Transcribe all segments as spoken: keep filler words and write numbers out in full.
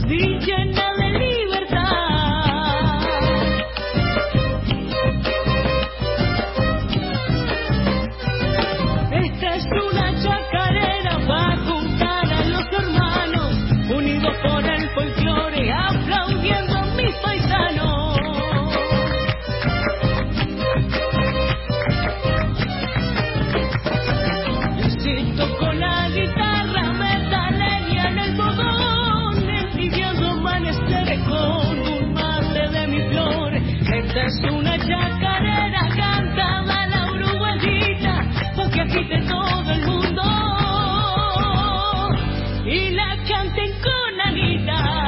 y llena de libertad. Esta es una chacarera para juntar a los hermanos, unidos por el folclore, aplaudiendo a mis paisanos. Insisto con la guitarra, metaleña en el bodón, envidiando amaneceres con un mate de mi flor. Esta es una chacarera cantada a la uruguayita, porque agite todo el mundo y la canten con Anita.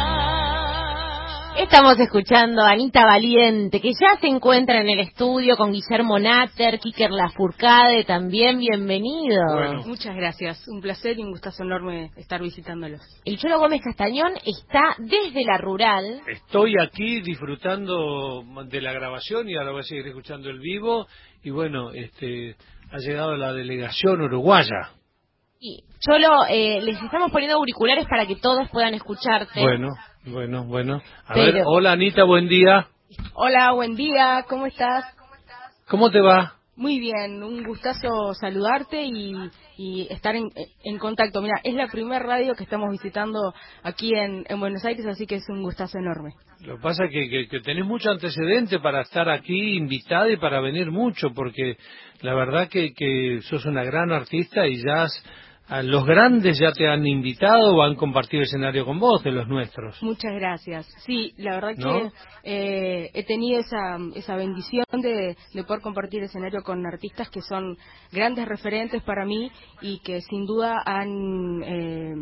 Estamos escuchando a Anita Valiente, que ya se encuentra en el estudio con Guillermo Náter, Kiker Lafourcade también, bienvenido. Bueno. Muchas gracias, un placer y un gustazo enorme estar visitándolos. El Cholo Gómez Castañón está desde la rural. Estoy aquí disfrutando de la grabación y ahora voy a seguir escuchando el vivo. Y bueno, este, ha llegado la delegación uruguaya. Y Cholo, eh, les estamos poniendo auriculares para que todos puedan escucharte. Bueno, bueno, bueno. A Pero... ver, hola Anita, buen día. Hola, buen día, ¿cómo estás? ¿Cómo te va? Muy bien, un gustazo saludarte y, y estar en, en contacto. Mira, es la primera radio que estamos visitando aquí en, en Buenos Aires, así que es un gustazo enorme. Lo que pasa es que, que, que tenés mucho antecedente para estar aquí invitada y para venir mucho, porque la verdad que, que sos una gran artista y ya has, a los grandes ya te han invitado o han compartido escenario con vos, de los nuestros. Muchas gracias. Sí, la verdad ¿No? que eh, he tenido esa, esa bendición de, de poder compartir escenario con artistas que son grandes referentes para mí y que sin duda han, eh,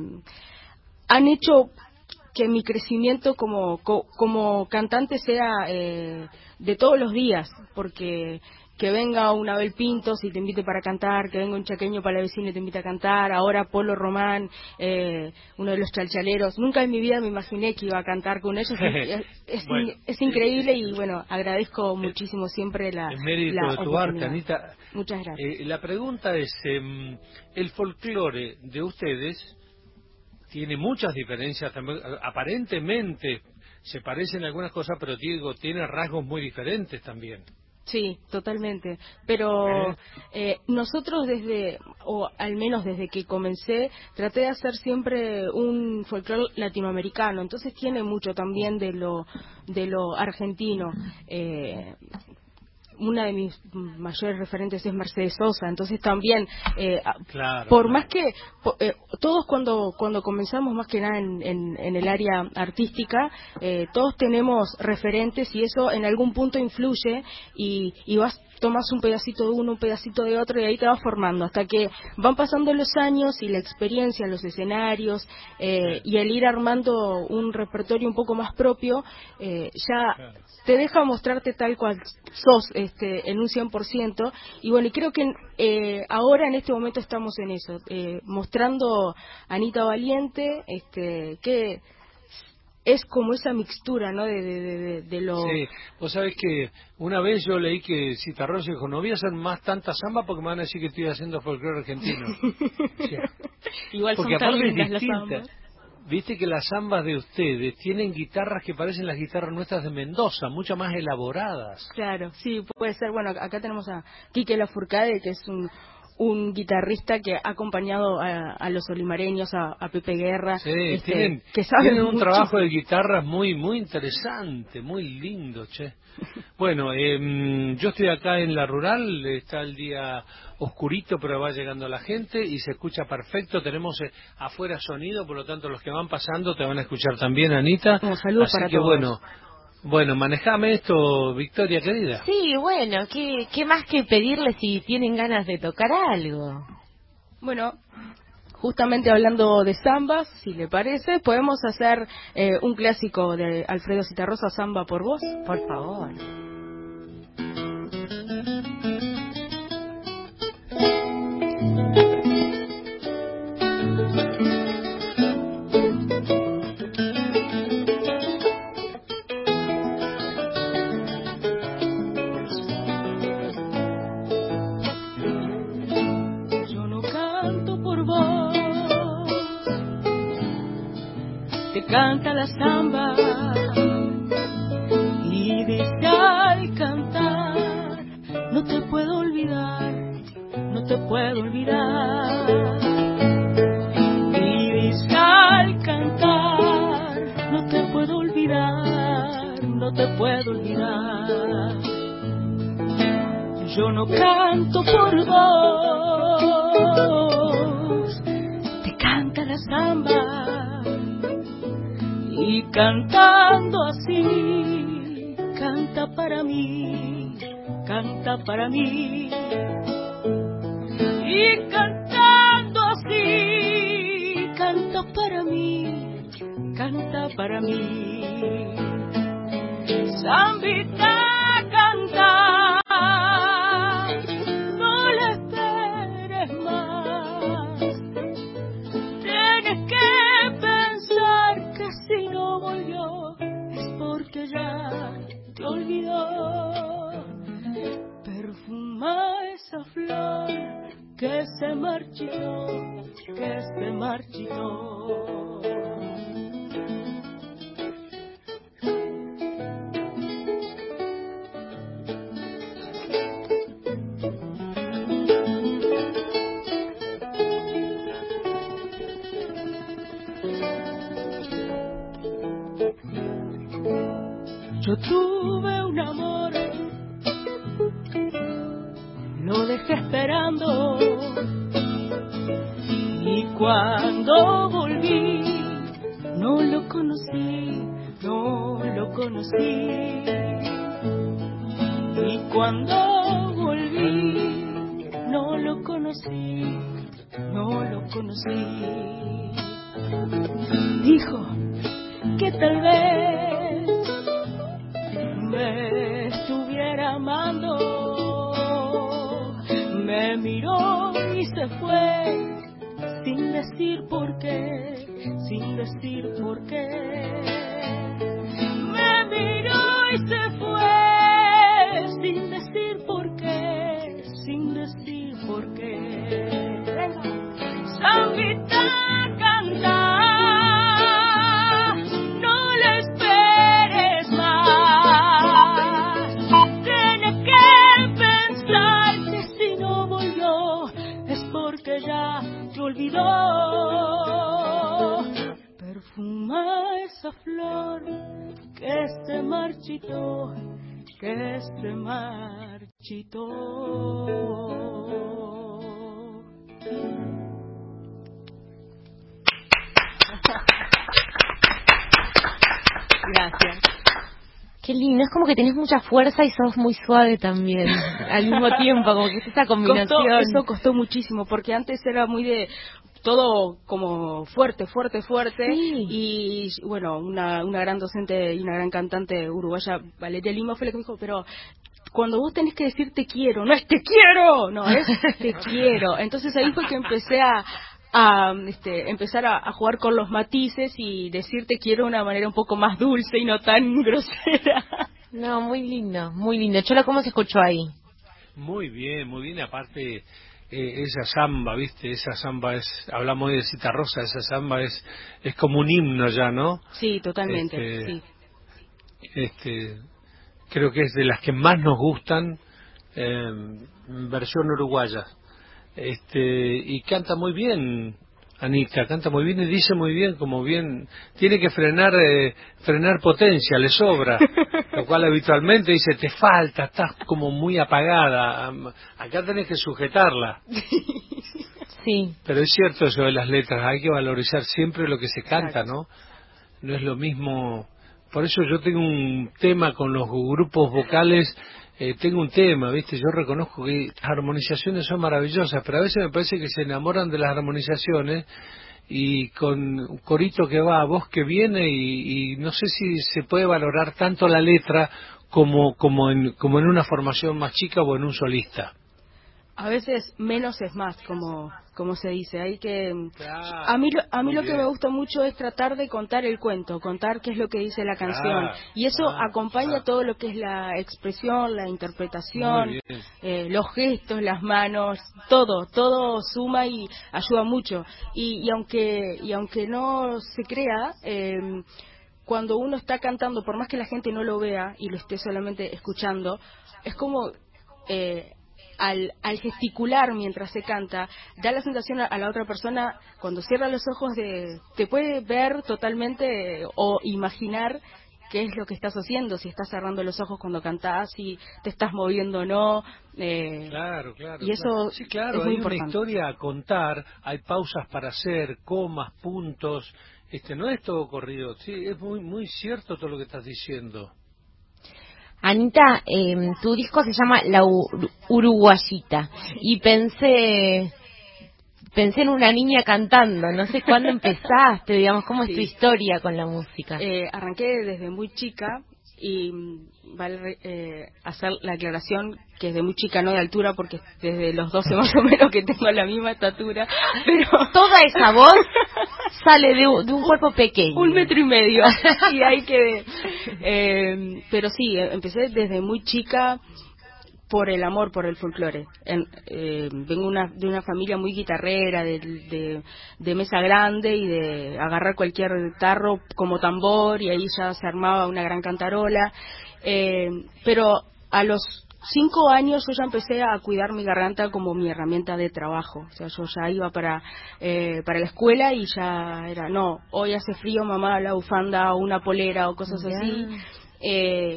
han hecho que mi crecimiento como, co, como cantante sea eh, de todos los días, porque que venga una Abel Pintos y te invite para cantar, que venga un chaqueño para la vecina y te invite a cantar, ahora Polo Román, eh, uno de los chalchaleros. Nunca en mi vida me imaginé que iba a cantar con ellos. Es, es, bueno, es increíble y bueno, agradezco muchísimo siempre la el mérito la de tu arte, Anita. Muchas gracias. Eh, la pregunta es, eh, el folclore de ustedes tiene muchas diferencias también, aparentemente se parecen algunas cosas, pero digo, tiene rasgos muy diferentes también. Sí, totalmente. Pero ¿Eh? eh, nosotros desde, o al menos desde que comencé, traté de hacer siempre un folclore latinoamericano. Entonces tiene mucho también de lo, de lo argentino. Eh, una de mis mayores referentes es Mercedes Sosa, entonces también eh, claro, por claro. más que eh, todos cuando cuando comenzamos más que nada en, en, en el área artística eh, todos tenemos referentes y eso en algún punto influye y, y vas tomas un pedacito de uno, un pedacito de otro y ahí te vas formando hasta que van pasando los años y la experiencia, los escenarios eh, y el ir armando un repertorio un poco más propio eh, ya claro. te deja mostrarte tal cual sos este, en un cien por ciento y bueno, y creo que eh, ahora en este momento estamos en eso, eh, mostrando a Anita Valiente este, que es como esa mixtura, ¿no? De, de, de, de lo... Sí, vos sabés que una vez yo leí que Citarrosa dijo, no voy a hacer más tanta samba porque me van a decir que estoy haciendo folclore argentino. Sí. Igual porque son tan aparte lindas es las distinta. zambas. Viste que las zambas de ustedes tienen guitarras que parecen las guitarras nuestras de Mendoza, mucho más elaboradas. Claro, sí, puede ser. Bueno, acá tenemos a Quique Lafourcade, que es un... un guitarrista que ha acompañado a, a los olimareños, a, a Pepe Guerra, sí, este, tienen, que saben tienen un muchísimo. trabajo de guitarras muy muy interesante, muy lindo, che. Bueno, eh, yo estoy acá en la rural, está el día oscurito, pero va llegando la gente y se escucha perfecto. Tenemos eh, afuera sonido, por lo tanto los que van pasando te van a escuchar también, Anita. Un saludo Así para que todos. bueno. Bueno, manejame esto, Victoria querida. Sí, bueno, ¿qué, qué más que pedirle si tienen ganas de tocar algo? Bueno, justamente hablando de zambas, si le parece, podemos hacer eh, un clásico de Alfredo Citarrosa, Zamba por vos. Por favor. canta la samba y dice al cantar, no te puedo olvidar, no te puedo olvidar. Y dice al cantar, no te puedo olvidar, no te puedo olvidar. Yo no canto por vos, te canta la samba y cantando así, canta para mí, canta para mí. Y cantando así, canta para mí, canta para mí. Zambita canta, no le esperes más. Tienes que pensar que si no volvió es porque ya te olvidó. Perfuma esa flor que se marchitó, que se marchitó. Yo tuve un amor, lo dejé esperando, y cuando volví no lo conocí, no lo conocí. Y cuando volví no lo conocí, no lo conocí. Dijo que tal vez me estuviera amando, me miró y se fue sin decir por qué, sin decir por qué. Me miró y se fue sin decir por qué, sin decir por qué. Zambita canta, no le esperes más. Tienes que pensar que si no volvió es porque ya te olvidó. Perfuma esa flor que se marchitó, que se marchitó. Gracias. Qué lindo, es como que tenés mucha fuerza y sos muy suave también, al mismo tiempo, como que es esa combinación. Costó, eso costó muchísimo, porque antes era muy de todo como fuerte, fuerte, fuerte. Sí. Y bueno, una, una gran docente y una gran cantante uruguaya, Valeria Lima, fue la que me dijo, pero cuando vos tenés que decir te quiero, no es te quiero, no, es te quiero. Entonces ahí fue que empecé a... a este, empezar a, a jugar con los matices y decirte quiero de una manera un poco más dulce y no tan grosera. No, muy lindo, muy lindo. Cholo, ¿cómo se escuchó ahí? Muy bien, muy bien. Aparte, eh, esa samba, ¿viste? Esa samba es, hablamos de Citarrosa, esa samba es es como un himno ya, ¿no? Sí, totalmente, Este, sí. Este, creo que es de las que más nos gustan, eh, versión uruguaya. Este, y canta muy bien Anita, canta muy bien y dice muy bien, como bien tiene que frenar eh, frenar potencia, le sobra, lo cual habitualmente dice te falta, estás como muy apagada, acá tenés que sujetarla. Sí. Pero es cierto eso de las letras, hay que valorizar siempre lo que se canta, Exacto. ¿no? No es lo mismo. Por eso yo tengo un tema con los grupos vocales, eh, tengo un tema, ¿viste? Yo reconozco que las armonizaciones son maravillosas, pero a veces me parece que se enamoran de las armonizaciones y con un corito que va, voz que viene y, y no sé si se puede valorar tanto la letra como como en, como en una formación más chica o en un solista. A veces menos es más, como como se dice. Hay que Claro, a mí lo- a mí muy lo que bien. me gusta mucho es tratar de contar el cuento, contar qué es lo que dice la canción, Claro, y eso claro, acompaña claro. todo lo que es la expresión, la Muy interpretación, bien. eh, los gestos, las manos, todo, todo suma y ayuda mucho. Y, y aunque y aunque no se crea, eh, cuando uno está cantando, por más que la gente no lo vea y lo esté solamente escuchando, es como eh, al, al gesticular mientras se canta, da la sensación a, a la otra persona, cuando cierra los ojos, de te puede ver totalmente, eh, o imaginar qué es lo que estás haciendo, si estás cerrando los ojos cuando cantás, si te estás moviendo o no, eh, Claro, claro, y claro. eso Sí, claro, es muy hay una importante. historia a contar, hay pausas para hacer, comas, puntos, este, no es todo corrido, sí, es muy, muy cierto todo lo que estás diciendo. Anita, eh, tu disco se llama La Ur- Uruguayita y pensé pensé en una niña cantando, no sé cuándo empezaste, digamos, cómo es tu Sí. historia con la música. Eh, arranqué desde muy chica y mm, vale re- eh, hacer la aclaración que es de muy chica, no de altura, porque desde los doce más o menos que tengo la misma estatura, pero Toda esa voz sale de, un- de un cuerpo pequeño. un metro y medio y ahí quedé. Eh, pero sí, eh, empecé desde muy chica por el amor por el folclore. En- eh, vengo una, de una familia muy guitarrera, de, de, de mesa grande y de agarrar cualquier tarro como tambor, y ahí ya se armaba una gran cantarola. Eh, pero a los cinco años yo ya empecé a cuidar mi garganta como mi herramienta de trabajo. O sea, yo ya iba para, eh, para la escuela y ya era, no, hoy hace frío, mamá, la bufanda o una polera o cosas Ya. así. Eh,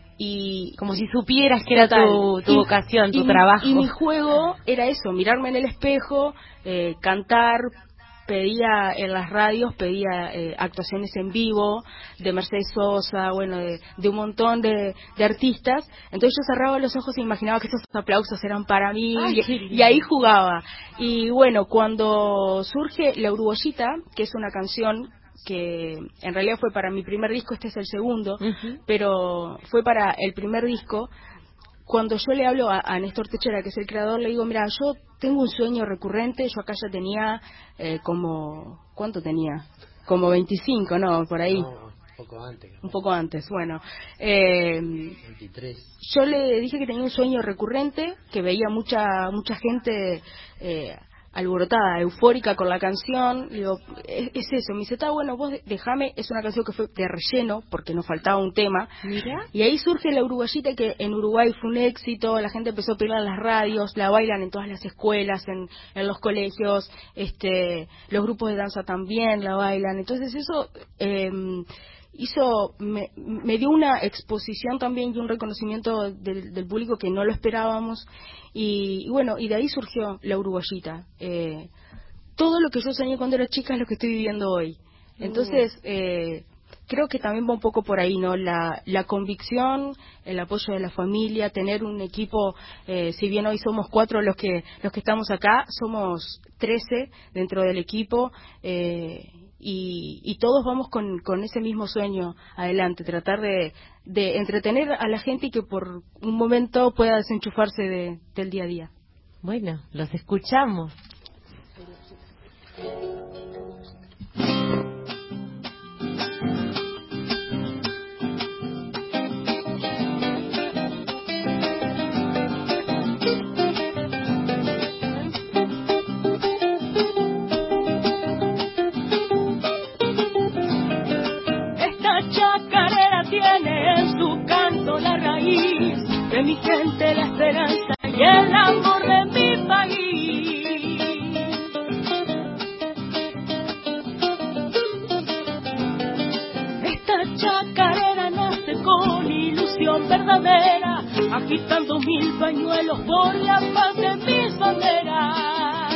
y Como si supieras que era Total. tu, tu Y- vocación, y tu mi- trabajo. Y mi juego era eso, mirarme en el espejo, eh, cantar, pedía en las radios, pedía eh, actuaciones en vivo de Mercedes Sosa, bueno, de, de un montón de, de artistas. Entonces yo cerraba los ojos e imaginaba que esos aplausos eran para mí. Ay, qué lindo. y, y ahí jugaba. Y bueno, cuando surge La Uruguayita, que es una canción que en realidad fue para mi primer disco, este es el segundo, Ujú. pero fue para el primer disco. Cuando yo le hablo a, a Néstor Techera, que es el creador, le digo, mira, yo tengo un sueño recurrente, yo acá ya tenía eh, como, ¿cuánto tenía? Como veinticinco, ¿no? Por ahí. No, un poco antes. Un poco antes, bueno. Eh, veintitrés. yo le dije que tenía un sueño recurrente, que veía mucha mucha gente eh, alborotada, eufórica con la canción. Le digo, es, es eso. Me dice, está bueno, vos déjame, es una canción que fue de relleno, porque nos faltaba un tema. Mira. Y ahí surge La Uruguayita, que en Uruguay fue un éxito, la gente empezó a pedirla en las radios, la bailan en todas las escuelas, en, en los colegios, este, los grupos de danza también la bailan. Entonces eso eh, hizo, me, me dio una exposición también y un reconocimiento del, del público que no lo esperábamos. Y, y bueno, y de ahí surgió La Uruguayita. Eh, todo lo que yo soñé cuando era chica es lo que estoy viviendo hoy. Entonces, eh, creo que también va un poco por ahí, ¿no? La, la convicción, el apoyo de la familia, tener un equipo, eh, si bien hoy somos cuatro los que los que estamos acá, somos trece dentro del equipo, eh, y, y todos vamos con, con ese mismo sueño adelante, tratar de, de entretener a la gente y que por un momento pueda desenchufarse de, del día a día. Bueno, los escuchamos. Esta chacarera tiene en su canto la raíz de mi gente, la esperanza y el amor de mi país. Esta chacarera nace con ilusión verdadera, agitando mil pañuelos por la paz de mis banderas.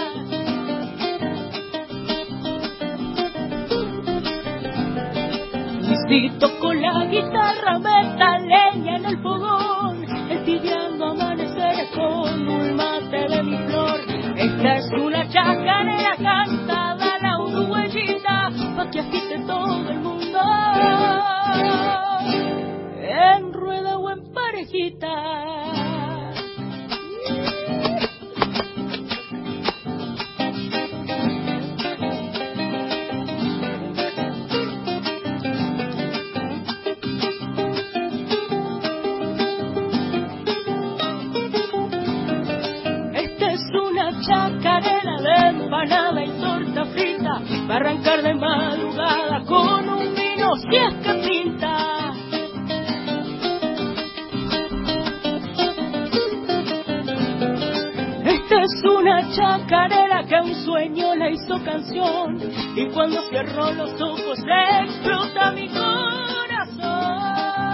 Y toco la guitarra, meta leña en el fogón, entibiando amaneceres con un mate de mi flor. Esta es una chacarera cantada, la uruguayita, pa' que agite todo el mundo, en rueda o en parejita. es una chacarera de empanada y torta frita, para arrancar de madrugada con un vino si es que pinta. Esta es una chacarera que a un sueño la hizo canción, y cuando cierro los ojos explota mi corazón.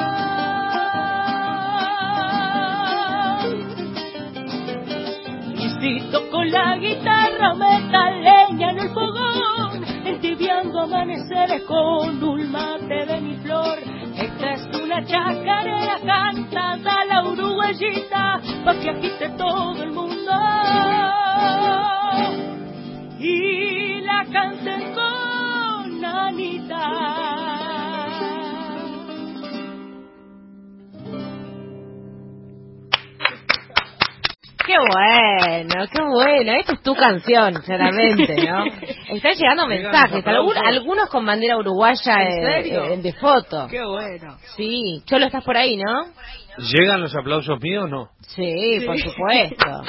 Y si toco la guitarra meta leña en el fogón, entibiando amaneceres con un mate de mi flor. Esta es una chacarera cantada a la uruguayita, pa' que agite todo el mundo y la canten con Anita. Qué bueno, qué bueno. Esta es tu canción, claramente, ¿no? Están llegando mensajes, algunos, algunos con bandera uruguaya de, de, de foto. Qué bueno. Sí, Cholo, estás por ahí, ¿no? ¿Llegan los aplausos míos o no? Sí, sí, por supuesto.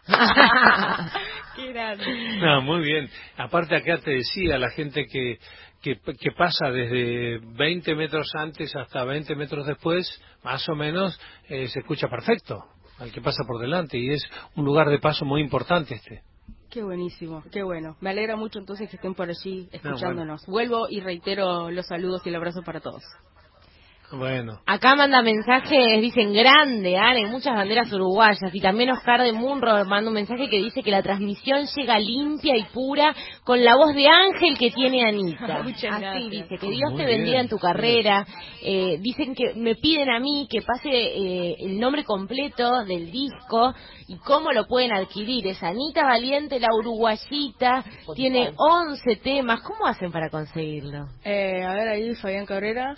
Qué grande. No, muy bien. Aparte acá te decía, la gente que, que, que pasa desde veinte metros antes hasta veinte metros después, más o menos, eh, se escucha perfecto al que pasa por delante, y es un lugar de paso muy importante este. Qué buenísimo, qué bueno. Me alegra mucho entonces que estén por allí escuchándonos. No, bueno. Vuelvo y reitero los saludos y el abrazo para todos. Bueno. Acá manda mensajes, dicen grande, Ana, muchas banderas uruguayas. Y también Oscar de Munro manda un mensaje que dice que la transmisión llega limpia y pura con la voz de ángel que tiene Anita. Muchas Así gracias. dice, que Dios Muy te bendiga bien, en tu carrera. Eh, dicen que me piden a mí que pase eh, el nombre completo del disco y cómo lo pueden adquirir. Es Anita Valiente, la uruguayita, tiene once temas. ¿Cómo hacen para conseguirlo? Eh, a ver ahí, Fabián Cabrera.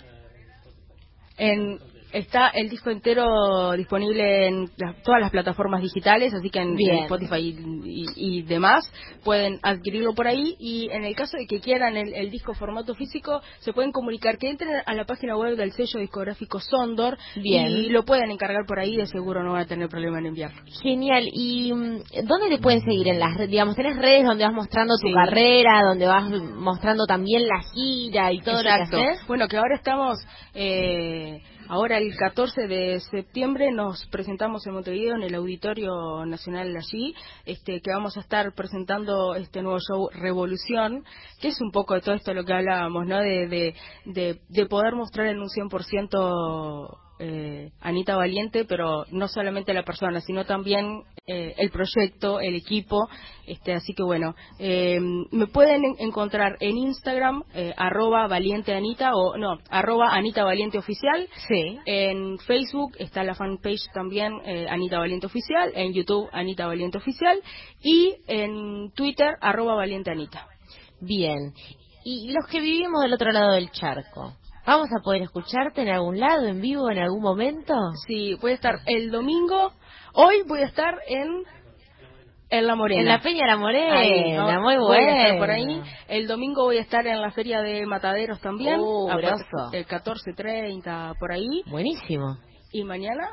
En, está el disco entero disponible en las, todas las plataformas digitales, así que en, en Spotify y, y, y demás pueden adquirirlo por ahí. Y en el caso de que quieran el, el disco formato físico, se pueden comunicar, que entren a la página web del sello discográfico Sondor. Bien. Y lo pueden encargar por ahí, de seguro no van a tener problema en enviarlo. Genial. ¿Y dónde te pueden seguir? En las, digamos, tenés redes donde vas mostrando tu sí. carrera, donde vas mostrando también la gira y todo Exacto. lo que haces? Bueno, que ahora estamos... Eh, Ahora el catorce de septiembre nos presentamos en Montevideo en el Auditorio Nacional allí, este, que vamos a estar presentando este nuevo show Revolución, que es un poco de todo esto lo que hablábamos, ¿no? De, de, de, de poder mostrar en un cien por ciento eh, Anita Valiente, pero no solamente la persona, sino también eh, el proyecto, el equipo. Este, así que bueno, eh, me pueden en- encontrar en Instagram, eh, arroba Valiente Anita, o no, arroba Anita Valiente Oficial. Sí. En Facebook está la fanpage también, eh, Anita Valiente Oficial. En YouTube, Anita Valiente Oficial. Y en Twitter, arroba Valiente Anita. Bien. Y los que vivimos del otro lado del charco, ¿vamos a poder escucharte en algún lado, en vivo, en algún momento? Sí, voy a estar el domingo. Hoy voy a estar en... En La Morena. En la Peña La Morena, ahí, ¿no? muy voy buena. a estar por ahí. El domingo voy a estar en la Feria de Mataderos también. Uh, a grosso. El catorce treinta, por ahí. Buenísimo. Y mañana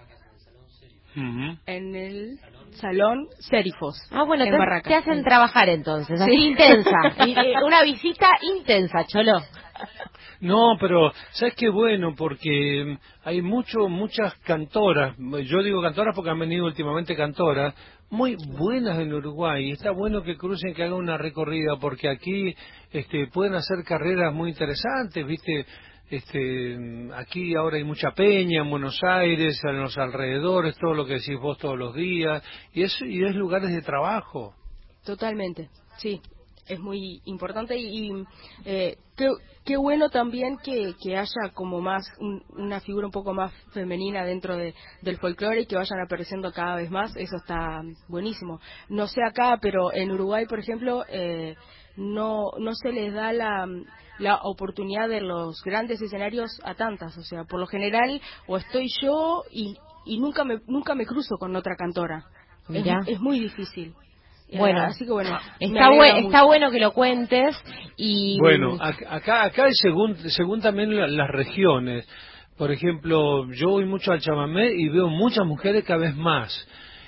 Uh-huh. en el Salón Serifos. Ah, bueno, en te, Barracas. te hacen Sí. trabajar entonces, así Sí. intensa. Y, eh, una visita intensa, Cholo. No, pero ¿sabes qué bueno? Porque hay mucho, muchas cantoras, yo digo cantoras porque han venido últimamente cantoras, muy buenas en Uruguay, y está bueno que crucen, que hagan una recorrida, porque aquí este, pueden hacer carreras muy interesantes, ¿viste? Este, aquí ahora hay mucha peña en Buenos Aires, en los alrededores, todo lo que decís vos todos los días, y es, y es lugares de trabajo. Totalmente, sí. Es muy importante y, y eh, qué, qué bueno también que, que haya como más un, una figura un poco más femenina dentro de, del folclore y que vayan apareciendo cada vez más. Eso está buenísimo. No sé acá, pero en Uruguay, por ejemplo, eh, no no se les da la, la oportunidad de los grandes escenarios a tantas. O sea, por lo general, o estoy yo y, y nunca me nunca me cruzo con otra cantora. Es, es muy difícil. Bueno, así que bueno, está, bu- está bueno que lo cuentes. Y bueno, acá acá hay según según también la, las regiones. Por ejemplo, yo voy mucho al chamamé y veo muchas mujeres cada vez más.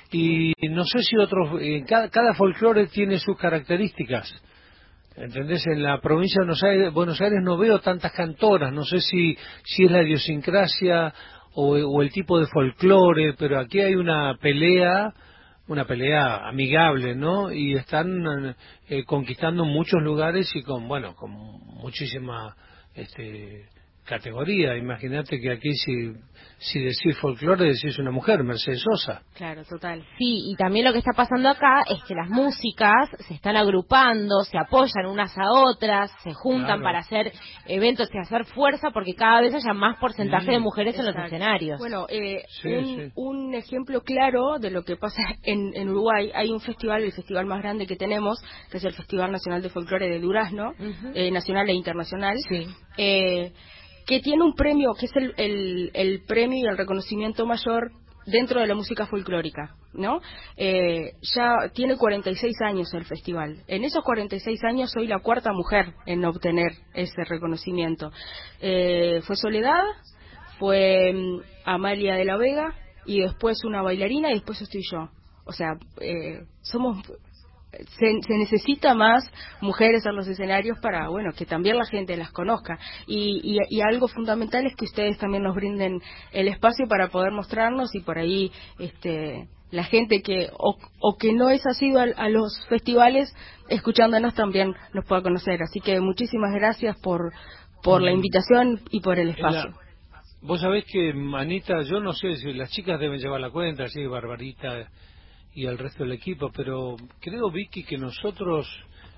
y no sé si otros, eh, cada, cada folclore tiene sus características. ¿Entendés? En la provincia de Buenos Aires, Buenos Aires no veo tantas cantoras, no sé si, si es la idiosincrasia o, o el tipo de folclore, pero aquí hay una pelea, una pelea amigable, ¿no? Y están eh, conquistando muchos lugares y con, bueno, con muchísima este, categoría. Imagínate que aquí si, si decís folclore decís una mujer, Mercedes Sosa. Claro, total. Sí, y también lo que está pasando acá es que las músicas se están agrupando, se apoyan unas a otras, se juntan Claro. para hacer eventos y hacer fuerza porque cada vez haya más porcentaje Mm, de mujeres en Exacto. los escenarios. Bueno, eh, Sí, un, sí. un ejemplo claro de lo que pasa en, en Uruguay, hay un festival, el festival más grande que tenemos, que es el Festival Nacional de Folclore de Durazno, Ujú. eh, nacional e internacional, Sí. eh, que tiene un premio, que es el, el, el premio y el reconocimiento mayor dentro de la música folclórica, ¿no? Eh, ya tiene cuarenta y seis años el festival. En esos cuarenta y seis años soy la cuarta mujer en obtener ese reconocimiento. Eh, fue Soledad, fue mm, Amalia de la Vega, y después una bailarina, y después estoy yo. O sea, eh, somos... Se, se necesita más mujeres en los escenarios para, bueno, que también la gente las conozca. Y, y, y algo fundamental es que ustedes también nos brinden el espacio para poder mostrarnos, y por ahí este, la gente que o, o que no es asiduo a, a los festivales, escuchándonos también nos pueda conocer. Así que muchísimas gracias por, por la invitación y por el En la- espacio. Vos sabés que, Anita, yo no sé si las chicas deben llevar la cuenta, sí, Barbarita y el resto del equipo, pero creo, Vicky, que nosotros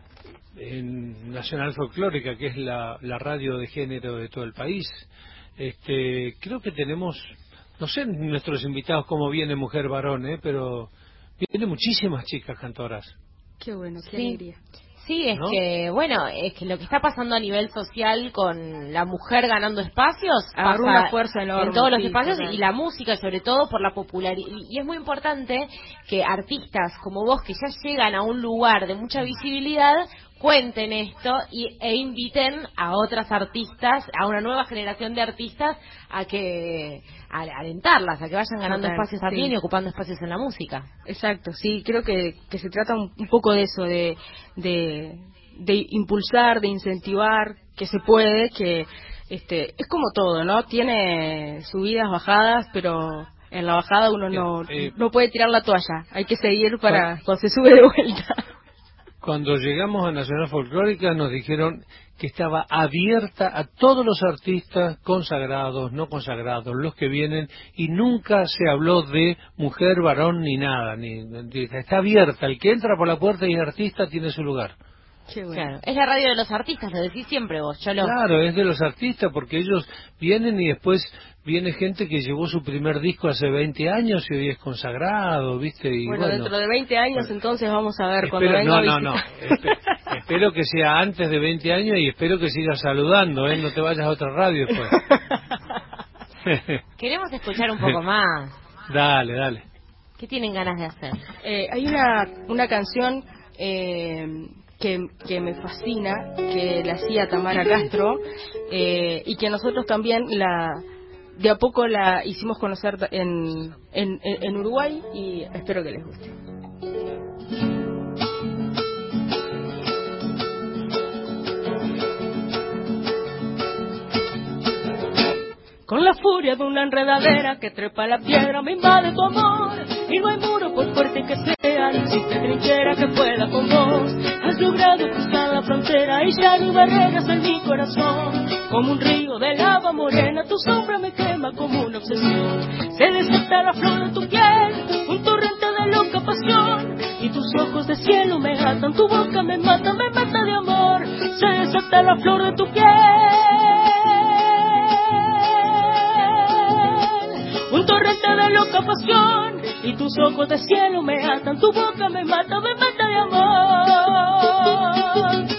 en Nacional Folclórica, que es la, la radio de género de todo el país, este, creo que tenemos, no sé nuestros invitados cómo viene mujer varón, ¿eh? Pero vienen muchísimas chicas cantoras, Qué bueno, qué Sí. alegría. Sí, es ¿no? que, bueno, es que lo que está pasando a nivel social con la mujer ganando espacios Agarró pasa una fuerza enorme, en todos los sí, espacios, total. y la música sobre todo por la popularidad. Y es muy importante que artistas como vos, que ya llegan a un lugar de mucha visibilidad, cuenten esto y, e inviten a otras artistas, a una nueva generación de artistas, a que a, a alentarlas, a que vayan ganando Total, espacios también sí. y ocupando espacios en la música. Exacto, sí, creo que, que se trata un, un poco de eso, de, de, de impulsar, de incentivar, que se puede, que este es como todo, ¿no? Tiene subidas, bajadas, pero en la bajada uno Mira, no, eh, no puede tirar la toalla, hay que seguir para cuando se sube de vuelta. Cuando llegamos a Nacional Folclórica nos dijeron que estaba abierta a todos los artistas consagrados, no consagrados, los que vienen, y nunca se habló de mujer, varón ni nada, ni, ni- está abierta, el que entra por la puerta y es artista tiene su lugar. Qué bueno. Claro, es la radio de los artistas, lo decís siempre vos, Cholo. Claro, es de los artistas porque ellos vienen y después viene gente que llevó su primer disco hace veinte años y hoy es consagrado, ¿viste? Y Bueno, bueno, dentro de veinte años bueno, entonces vamos a ver cuando espero, venga no, a no, visitar. no, espe- espero que sea antes de veinte años y espero que sigas saludando, ¿eh? No te vayas a otra radio después. Queremos escuchar un poco más. Dale, dale. ¿Qué tienen ganas de hacer? Eh, hay una, una canción eh, que, que me fascina, que la hacía Tamara Castro, eh, y que nosotros también la de a poco la hicimos conocer en, en, en Uruguay, y espero que les guste. Con la furia de una enredadera que trepa la piedra me invade tu amor, y no hay muro por fuerte que sea, no existe trinchera que pueda con vos. Has logrado cruzar la frontera y ya no hay barreras en mi corazón. Como un río de lava morena, tu sombra me quema como una obsesión. Se desata la flor de tu piel, un torrente de loca pasión, y tus ojos de cielo me atan, tu boca me mata, me mata de amor. Se desata la flor de tu piel, un torrente de loca pasión, y tus ojos de cielo me atan, tu boca me mata, me mata de amor.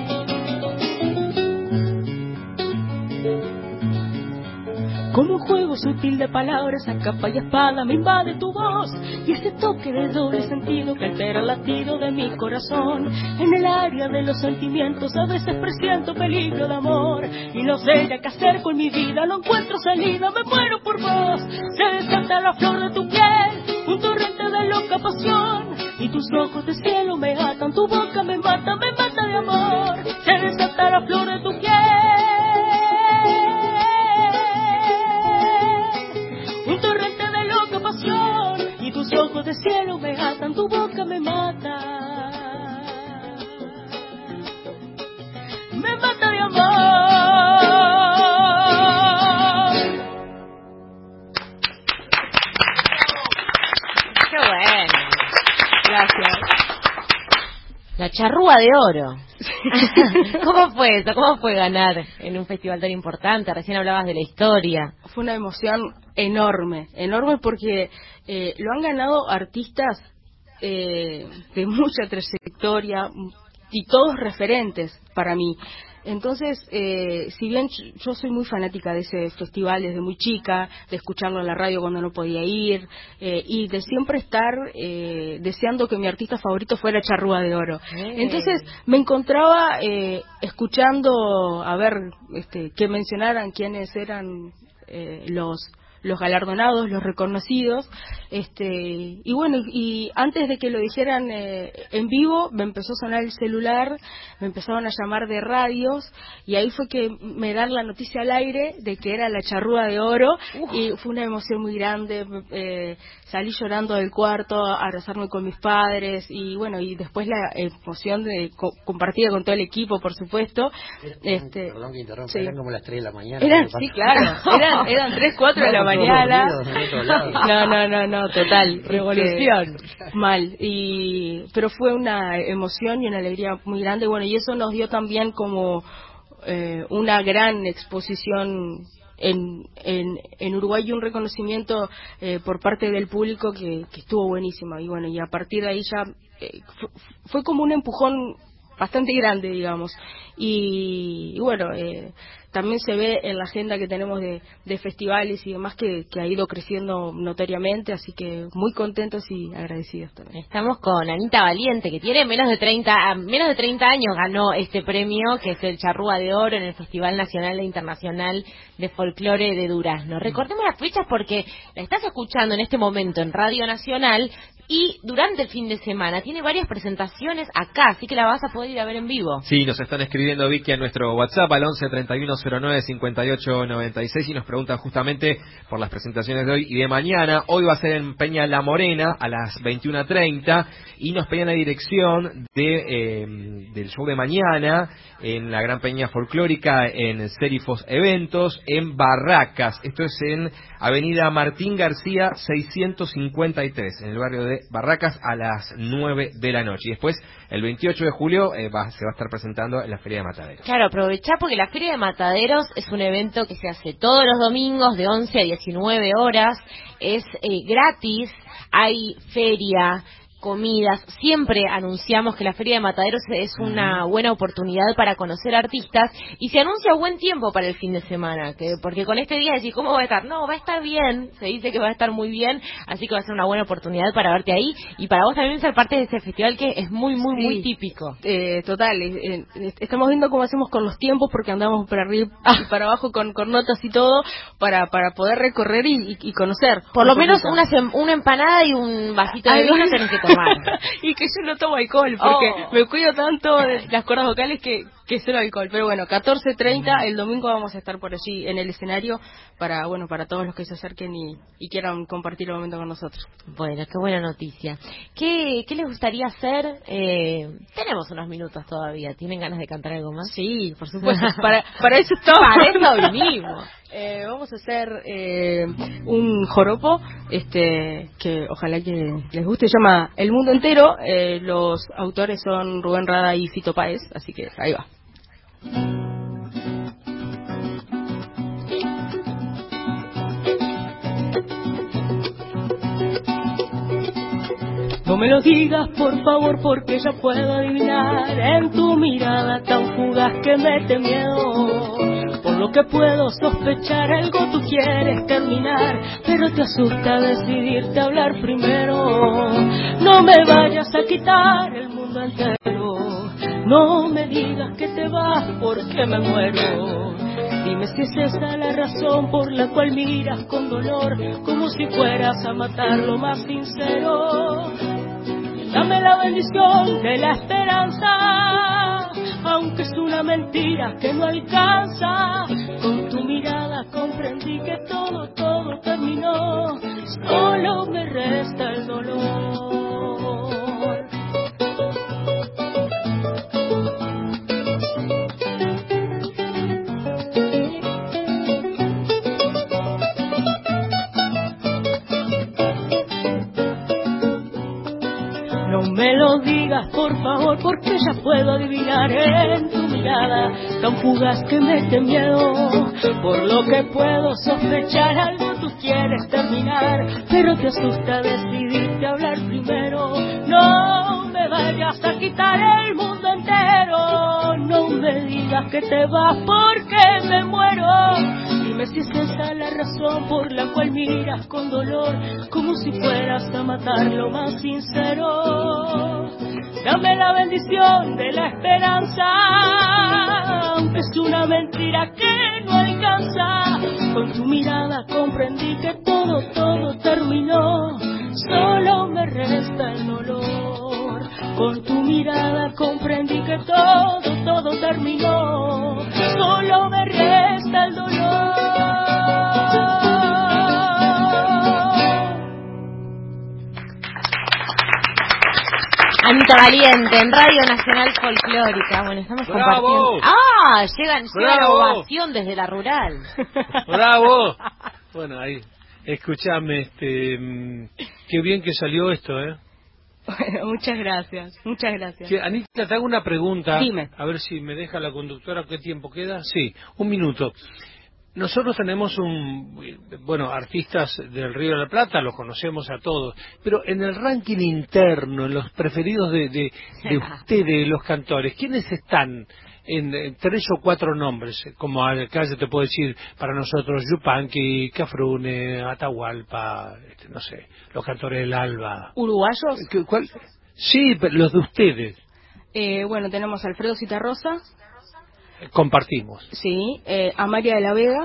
Como un juego juego sutil de palabras a capa y espada me invade tu voz y ese toque de doble sentido que altera el latido de mi corazón. En el área de los sentimientos a veces presiento peligro de amor y no sé ya qué hacer con mi vida, no encuentro salida, me muero por vos. Se desata la flor de tu piel, un torrente de loca pasión y tus ojos de cielo me atan, tu boca me mata, me mata de amor. Se desata la flor de tu piel, un torrente de loca pasión y tus ojos de cielo me atan, tu boca me mata, me mata de amor. Qué bueno. Gracias. La charrúa de oro. ¿Cómo fue eso? ¿Cómo fue ganar en un festival tan importante? Recién hablabas de la historia. Fue una emoción enorme, enorme porque eh, lo han ganado artistas eh, de mucha trayectoria y todos referentes para mí. Entonces, eh, si bien yo soy muy fanática de ese festival desde muy chica, de escucharlo en la radio cuando no podía ir, eh, y de siempre estar eh, deseando que mi artista favorito fuera Charrúa de Oro. Eh. Entonces, me encontraba eh, escuchando, a ver, este, que mencionaran quiénes eran eh, los los galardonados, los reconocidos, este, y bueno, y antes de que lo dijeran eh, en vivo, me empezó a sonar el celular, me empezaron a llamar de radios, y ahí fue que me dan la noticia al aire de que era la Charrúa de Oro, Uf. Y fue una emoción muy grande, eh, salí llorando del cuarto a abrazarme con mis padres, y bueno, y después la emoción de co compartida con todo el equipo, por supuesto. Era, este, perdón que interrumpa, sí. Eran como las tres de la mañana. Eran, sí, claro, eran, eran tres, cuatro de la mañana. No, no, no, no, total. Revolución. Este, mal. Y, pero fue una emoción y una alegría muy grande. Bueno, y eso nos dio también como eh, una gran exposición en, en, en Uruguay y un reconocimiento eh, por parte del público que, que estuvo buenísimo. Y bueno, y a partir de ahí ya eh, fue, fue como un empujón bastante grande, digamos. Y, y bueno, eh, también se ve en la agenda que tenemos de, de festivales y demás que, que ha ido creciendo notoriamente, así que muy contentos y agradecidos también. Estamos con Anita Valiente, que tiene menos de treinta, menos de treinta años, ganó este premio, que es el Charrúa de Oro en el Festival Nacional e Internacional de Folclore de Durazno. Recordemos las fechas porque la estás escuchando en este momento en Radio Nacional y durante el fin de semana tiene varias presentaciones acá, así que la vas a poder ir a ver en vivo. Sí, nos están escribiendo, Vicky, a nuestro WhatsApp al once treinta y uno cero nueve cincuenta y ocho noventa y seis y nos preguntan justamente por las presentaciones de hoy y de mañana. Hoy va a ser en Peña La Morena a las veintiuna treinta y nos pedían la dirección de eh, del show de mañana en la Gran Peña Folclórica en Serifos Eventos en Barracas. Esto es en Avenida Martín García seiscientos cincuenta y tres, en el barrio de Barracas, a las nueve de la noche. Y después, el veintiocho de julio, eh, va, se va a estar presentando en la Feria de Mataderos. Claro, aprovechá porque la Feria de Mataderos es un evento que se hace todos los domingos de once a diecinueve horas. Es eh, gratis, hay feria, comidas. Siempre anunciamos que la Feria de Mataderos es una buena oportunidad para conocer artistas y se anuncia buen tiempo para el fin de semana, que porque con este día decís, ¿cómo va a estar? No, va a estar bien, se dice que va a estar muy bien, así que va a ser una buena oportunidad para verte ahí y para vos también ser parte de ese festival que es muy, muy, sí, muy típico. Eh, total, eh, eh, estamos viendo cómo hacemos con los tiempos porque andamos para arriba y para abajo con, con notas y todo para para poder recorrer y, y, y conocer. Por lo menos una, una empanada y un vasito de vino tenés que tomar. Y que yo no tomo alcohol porque oh. me cuido tanto de las cuerdas vocales que, que cero alcohol. Pero bueno, catorce treinta mm. el domingo vamos a estar por allí en el escenario para bueno para todos los que se acerquen y, y quieran compartir el momento con nosotros. Bueno, qué buena noticia. ¿Qué, qué les gustaría hacer? Eh, tenemos unos minutos todavía. ¿Tienen ganas de cantar algo más? Sí, por supuesto. para, para eso estamos. Para eso vinimos. Eh, vamos a hacer eh, un joropo este que ojalá que les guste, se llama El Mundo Entero. Eh, los autores son Rubén Rada y Fito Páez, así que ahí va. No me lo digas por favor porque ya puedo adivinar en tu mirada tan fugaz que mete miedo. Por lo que puedo sospechar, algo tú quieres terminar, pero te asusta decidirte a hablar primero. No me vayas a quitar el mundo entero, no me digas que te vas porque me muero. Dime si es esa la razón por la cual miras con dolor, como si fueras a matar lo más sincero. Dame la bendición de la esperanza, aunque es una mentira que no alcanza. Con tu mirada comprendí que todo, todo terminó, solo me resta el dolor. No me lo digas por favor, porque ya puedo adivinar en tu mirada tan fugaz que mete miedo. Por lo que puedo sospechar, algo tú quieres terminar, pero te asusta decidirte a hablar primero. No me vayas a quitar el mundo entero, no me digas que te vas porque me muero. Dime si es esa la razón por la cual miras con dolor, como si fueras a matar lo más sincero. Dame la bendición de la esperanza, aunque es una mentira que no alcanza. Con tu mirada comprendí que todo, todo terminó, solo me resta el dolor. Con tu mirada comprendí que todo, todo terminó, solo me resta el dolor. Anita Valiente, en Radio Nacional Folclórica. Bueno, estamos ¡Bravo! compartiendo. ¡Ah! Llegan, llega la ¡Bravo! ovación desde la rural. ¡Bravo! Bueno, ahí, escúchame, este, mm, qué bien que salió esto, ¿eh? Bueno, muchas gracias, muchas gracias. Sí, Anita, te hago una pregunta. Dime. A ver si me deja la conductora, ¿qué tiempo queda? Sí, un minuto. Nosotros tenemos un, bueno, artistas del Río de la Plata, los conocemos a todos, pero en el ranking interno, en los preferidos de, de, de ustedes, los cantores, ¿quiénes están en, en tres o cuatro nombres? Como acá yo te puedo decir, para nosotros, Yupanqui, Cafrune, Atahualpa, este, no sé, los cantores del Alba. ¿Uruguayos? ¿Qué- ¿Cuál? Sí, pero los de ustedes. Eh, bueno, tenemos a Alfredo Citarrosa, Compartimos. sí, eh, Amalia de la Vega.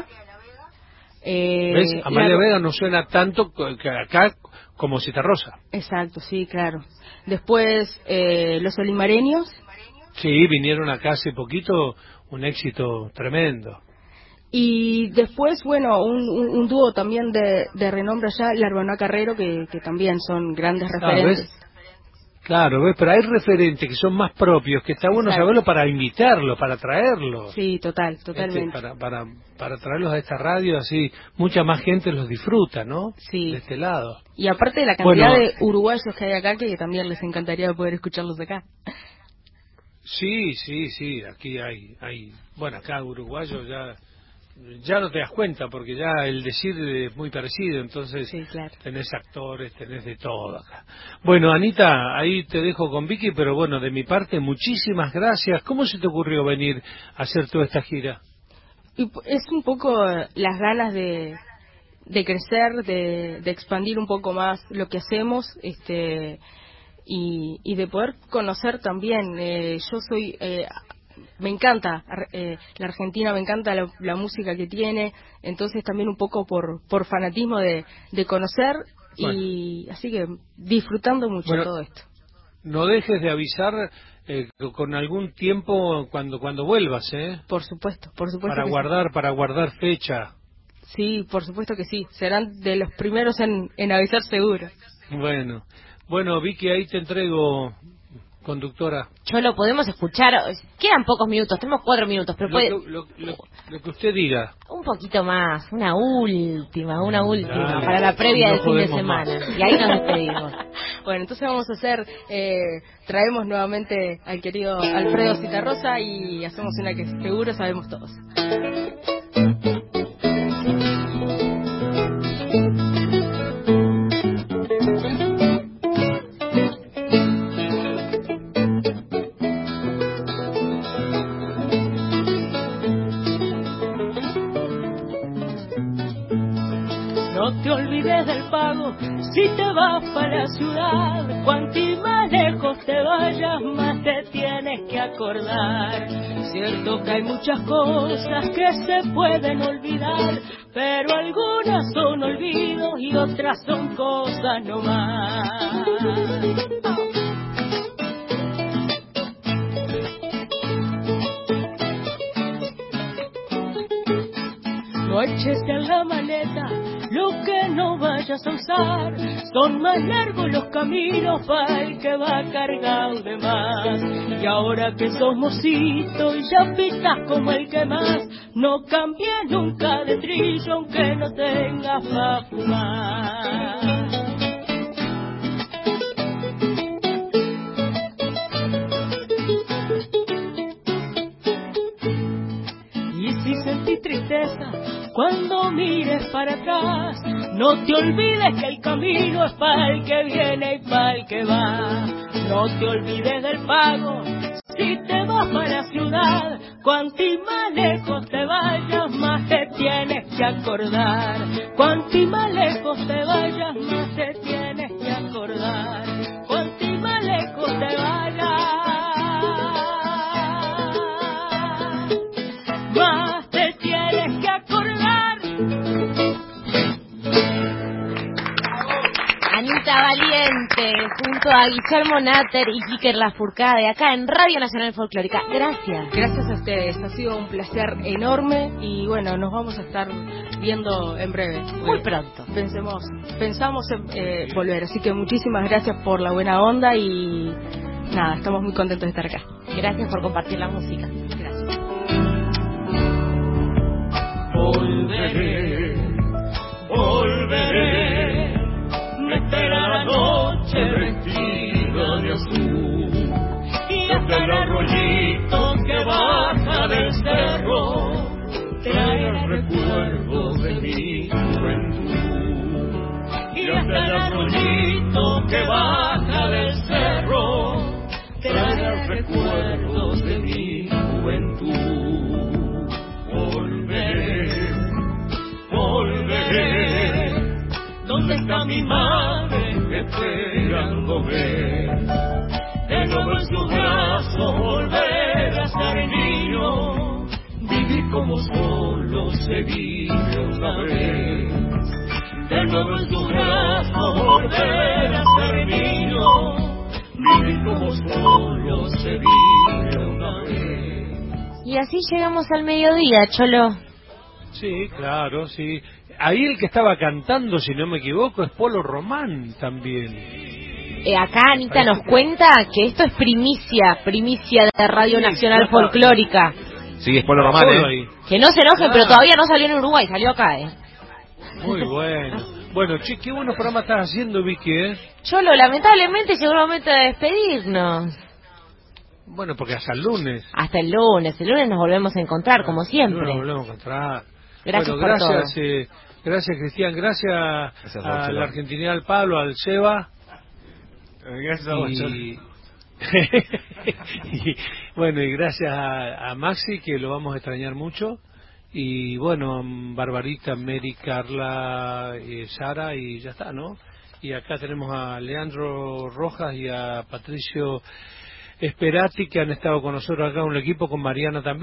Eh, ¿Ves? Amalia la- Vega no suena tanto co- que acá como Citarrosa. Exacto, sí, claro. Después, eh, los olimareños. Sí, vinieron acá hace poquito, un éxito tremendo. Y después, bueno, un, un, un dúo también de, de renombre allá, la Arbona Carrero, que, que también son grandes Claro, referentes. ¿ves? Claro, ¿ves? Pero hay referentes que son más propios, que está bueno Exacto. saberlo para invitarlos, para traerlos. Sí, total, Este, totalmente. para, para, para traerlos a esta radio, así mucha más gente los disfruta, ¿no? Sí. De este lado. Y aparte de la cantidad Bueno. de uruguayos que hay acá, que también les encantaría poder escucharlos acá. Sí, sí, sí, aquí hay, hay, bueno, acá uruguayo ya, ya no te das cuenta porque ya el decir es muy parecido, entonces Sí, claro. tenés actores, tenés de todo acá. Bueno, Anita, ahí te dejo con Vicky, pero bueno, de mi parte, muchísimas gracias. ¿Cómo se te ocurrió venir a hacer toda esta gira? Y p- es un poco eh, las ganas de, de crecer, de, de expandir un poco más lo que hacemos, este y, y de poder conocer también. Eh, yo soy, eh, me encanta ar- eh, la Argentina, me encanta la, la música que tiene, entonces también un poco por, por fanatismo de, de conocer y así que disfrutando mucho Bueno, todo esto. No dejes de avisar eh, con algún tiempo cuando cuando vuelvas, ¿eh? Por supuesto, por supuesto. Para que guardar, para guardar fecha. Sí. Sí, por supuesto que sí. Serán de los primeros en, en avisar seguro. Bueno, bueno, Vicky, ahí te entrego, conductora. Yo lo podemos escuchar. Quedan pocos minutos, tenemos cuatro minutos, pero Lo, puede... que- lo- lo- lo que usted diga. Un poquito más, una última, una última, Dale, para la previa no del fin de podemos más. semana. Y ahí nos despedimos. Bueno, entonces vamos a hacer, eh, traemos nuevamente al querido Alfredo Citarrosa y hacemos una que seguro sabemos todos. olvides del pago si te vas para la ciudad. Cuanto más lejos te vayas, más te tienes que acordar. Cierto que hay muchas cosas que se pueden olvidar, pero algunas son olvidos y otras son cosas nomás. No eches en la maleta lo que no vayas a usar. Son más largos los caminos para el que va cargado de más. Y ahora que sos mocito y ya pisas como el que más, no cambies nunca de trillo aunque no tengas pa' fumar. Y si sentís tristeza cuando mires para atrás, no te olvides que el camino es para el que viene y para el que va. No te olvides del pago si te vas para la ciudad. Cuanto más lejos te vayas, más te tienes que acordar. Cuanto más lejos te vayas, más te tienes que acordar. Cuanto más lejos te vayas, más te tienes que acordar. Anita Valiente, junto a Guillermo Natter y Kiker Lafourcade, acá en Radio Nacional Folclórica. Gracias. Gracias a ustedes, ha sido un placer enorme y bueno, nos vamos a estar viendo en breve. Muy pronto. Pensemos, pensamos en eh, volver, así que muchísimas gracias por la buena onda y nada, estamos muy contentos de estar acá. Gracias por compartir la música. Gracias. Volveré, volveré, me espera la noche vestida de azul y hasta el arroyito que baja del cerro trae recuerdos de mi juventud. Y hasta el arroyito que baja del cerro trae recuerdos de mi juventud. Volveré, volveré, ¿dónde está mi madre esperándome? De nuevo en sus brazos volver a ser niño, vivir como solo se vive una vez. De nuevo en sus brazos volver a ser niño, vivir como solo se vive una vez. Y así llegamos al mediodía, Cholo. Sí, claro, sí. Ahí el que estaba cantando, si no me equivoco, es Polo Román también. Eh, acá Anita nos cuenta que esto es primicia, primicia de Radio Sí, Nacional claro. Folclórica. Sí, es Polo Román, Polo ¿eh? ahí. Que no se enoje, Ah. pero todavía no salió en Uruguay, salió acá, ¿eh? Muy bueno. Bueno, che, qué buenos programas estás haciendo, Vicky, ¿eh? Cholo, lamentablemente llegó el momento de despedirnos. Bueno, porque hasta el lunes. Hasta el lunes, el lunes nos volvemos a encontrar, como El siempre. lunes nos volvemos a encontrar. Gracias bueno, por gracias, todo. eh, gracias Cristian, gracias, Gracias a vos, a Cholo. la Argentina, al Pablo, al Seba. Gracias a vos, Cholo. Y, y bueno, y gracias a, a Maxi, que lo vamos a extrañar mucho. Y bueno, Barbarita, Mary, Carla, eh, Sara, y ya está, ¿no? Y acá tenemos a Leandro Rojas y a Patricio Esperati, que han estado con nosotros acá en un equipo, con Mariana también.